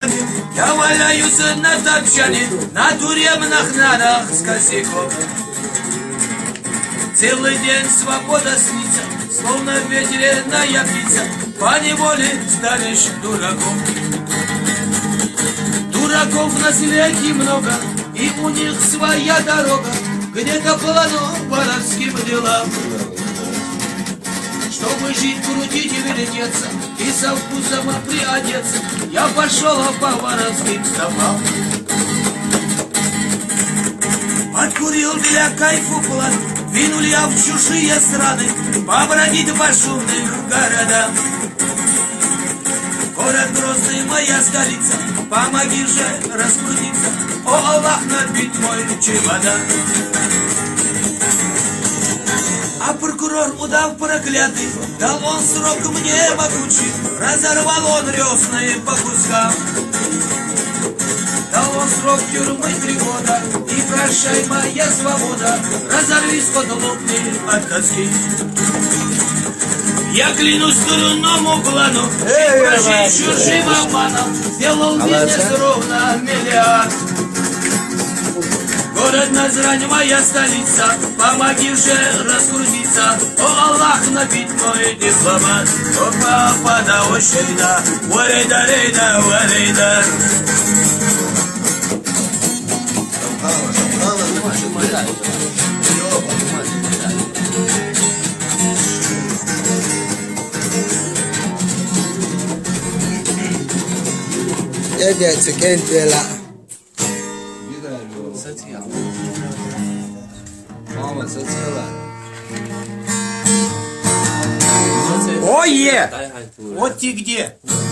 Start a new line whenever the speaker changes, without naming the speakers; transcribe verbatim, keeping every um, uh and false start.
Я валяюсь на топчане, на тюремных нарах с косяком. Целый день свобода снится, словно ветреная птица, поневоле станешь дураком. Дураков на свете много, и у них своя дорога, где-то полно воровским делам. Чтобы жить, крутить и вертеться, и со вкусом приодеться, я пошел по воровским стопам. Откурил для кайфу план, двинул я в чужие страны, побродить по шумным городам. Город Грозный, моя столица, помоги же раскрутиться, о Аллах, набить мой чемодан. А прокурор, удав проклятый, дал он срок мне могучий, разорвал он рёсные по кускам. Дал он срок тюрьмы три года, и прощай, моя свобода, разорвись под лопни от тоски. Я клянусь дурному плану, и прожить чужим обманом, сделал бизнес ровно миллиард. Город Назрань, моя столица, помоги же раскрутиться, о Аллах, набить мой дипломат. О папа, да очень да, валида, рейда, валида.
Я дядя Кентвела.
Ое! Вот ты где?